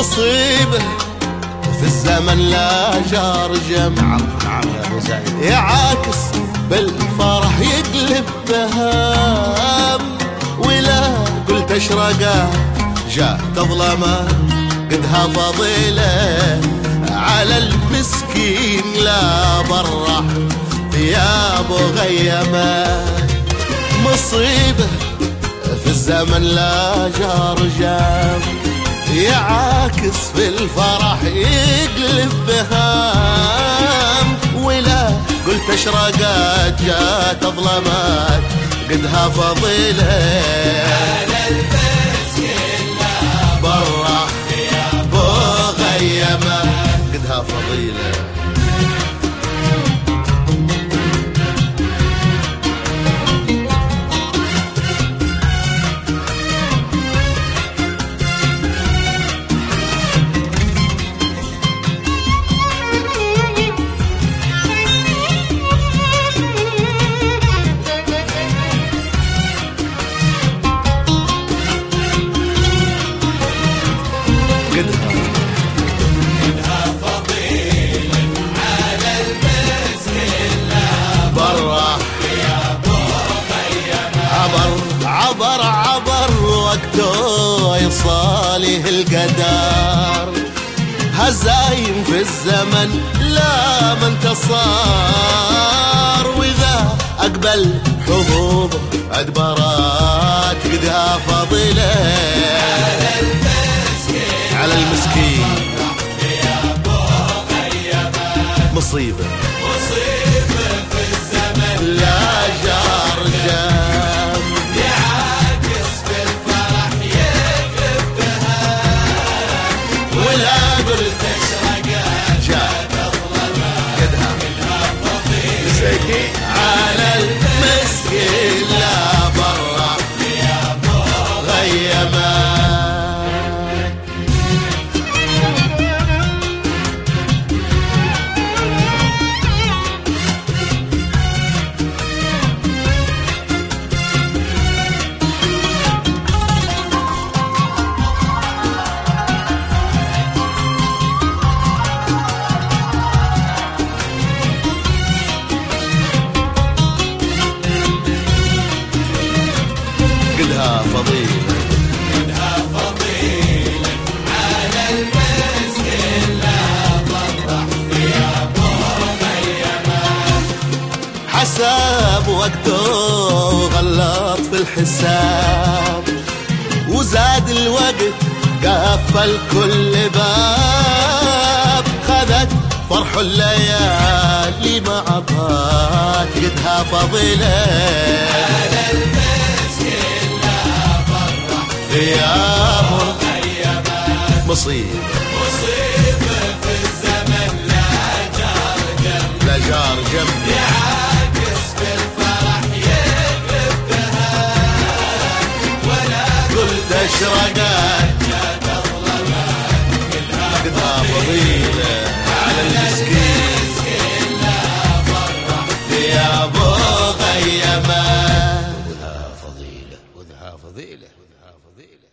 مصيبة في الزمن لا جار جمع، يعاكس بالفرح يقلب بهام، ولا قلت اشرقه جات ظلمه قدها فضيله على المسكين لا برح ثيابه غيمه. مصيبه في الزمن لا جار جام، يعاكس في الفرح يقلب بهام، ولا قلت اشرقات جات ظلمات قدها فضيله على المسكين لا برح ثيابه غيمه قدها فضيله. قدها فضيلة على المسكين لا برح ثيابه غيمه. عبر وقته يصالح القدر، هزايم في الزمن لا ما انتصار، وإذا أقبل حظوظه أدبرات قدها فضيلة على المسكين ثيابه غيمه. مصيبة في الزمن لا جار جام، يعاكس في الفرح يقلب بهام، ولا قلت اشرقات جات ظلمات قدها فضيلة على المسكين لا برح ثيابه غيمه. قدها فضيلة على المسكين لا برح ثيابه غيمه. حساب وقته غلط في الحساب، وزاد الوقت قفل كل باب، خذت فرح الليالي ما عطات قدها فضيلة على المسكين لا برح ثيابه غيمه. مصيبة في الزمن لا جار جنب يعاكس في الفرح يقلب بهام، ولا قلت اشرقات جات ظلمات قدها فضيلة على المسكين لا برح ثيابه غيمه. وذها فضيلة